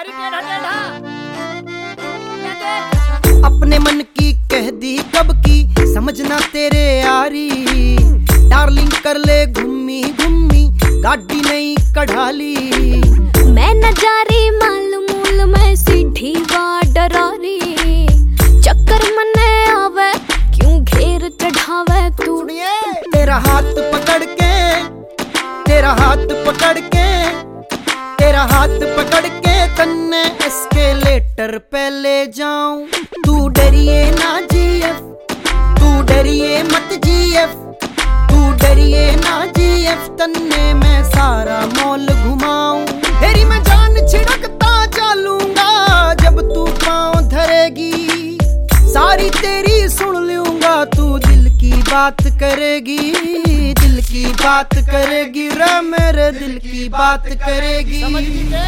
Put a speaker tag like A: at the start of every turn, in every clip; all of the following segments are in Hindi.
A: अपने मन की कह दी कब की समझना तेरे यारी, डार्लिंग कर ले घूमी घूमी गाड़ी नहीं कढ़ाली।
B: मैं न जा रही मालूम मैं सीधी वा डरारी, चक्कर मने आवे क्यों घेर चढ़ावे तू।
A: तेरा हाथ पकड़ के, तेरा हाथ पकड़ के, तेरा हाथ पकड़ के तन्ने एस्केलेटर पे ले जाऊं। तू डरिए ना जीएफ, तू डरिए मत जीएफ, तू डरिए ना जीएफ, तन्ने मैं सारा मॉल घुमाऊं। तेरी मैं जान छिड़कता चलूंगा जब तू पाँव धरेगी, सारी तेरी सुन लूंगा तू दिल की बात करेगी, दिल की बात करेगी रे मेरे दिल की बात करेगी। समझ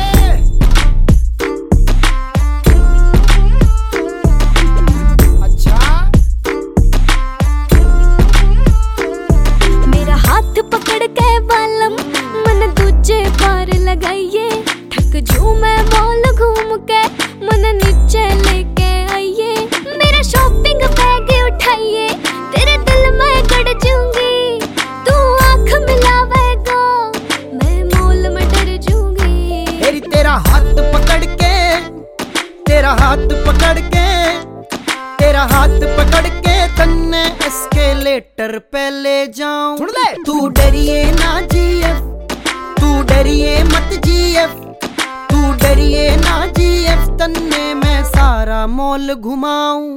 B: मेरा हाथ पकड़ के बालम मन दूजे पार लगाइए, थक जू मैं मॉल घूम के मन नीचे लेके आइए। मेरा शॉपिंग बैग उठाइए तेरे दिल में गड़ जूंगी, तू आँख मिलावेगा मैं मॉल में डर जूंगी।
A: तेरा हाथ पकड़ के, तेरा हाथ पकड़ के, तेरा हाथ पकड़ के तन्ने एस्केलेटर पे ले जाऊं। सुन ले। तू डरिए ना जीएफ, तू डरिए मत जीएफ, तू डरिए ना जीएफ, तन्ने मैं सारा मॉल घुमाऊं।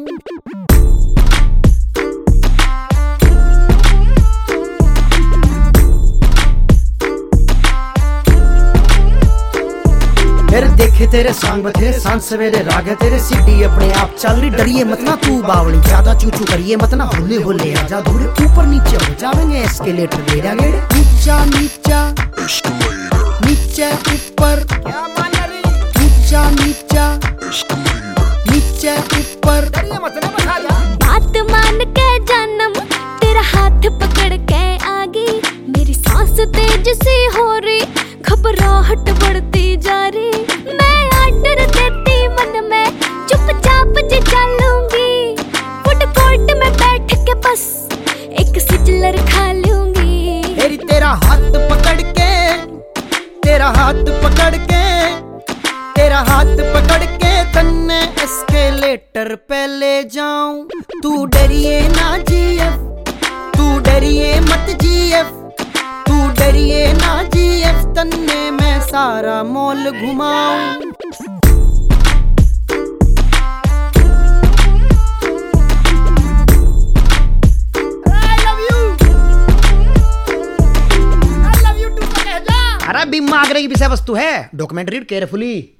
A: मेरे देखे तेरे सॉन्ग बथेरे सांझ सवेरे राग है तेरे, सीढ़ी अपने आप चल रही। डरिए मत ना तू बावली, ज्यादा चूचू करिए मत ना, होले होले आजा धूरे ऊपर नीचे हो जाएंगे एस्केलेटर गेड़ा गेड़े। नीचा नीचा नीचे ऊपर, नीचा नीचा नीचे ऊपर।
B: बात मान के जानम तेरा हाथ पकड़ के आगी, मेरी सांस तेज सी हो रही घबराहट बढ़ती जा रही। मैं आर्डर देती मन में चुपचाप जी चलूंगी, फूड कोर्ट में बैठ के बस एक सिजलर खा लूंगी।
A: तेरा हाथ पकड़ के, तेरा हाथ पकड़ के, तेरा हाथ पकड़ के तन्ने एस्केलेटर पे ले जाऊं। तू डरिए ना जीएफ, तू डरिए मत जीएफ, तू डरिए ना जीएफ, तन्ने मैं सारा मॉल घुमाऊं। अरे बीमा आगरे की विषय वस्तु है, डॉक्यूमेंट रीड केयरफुली।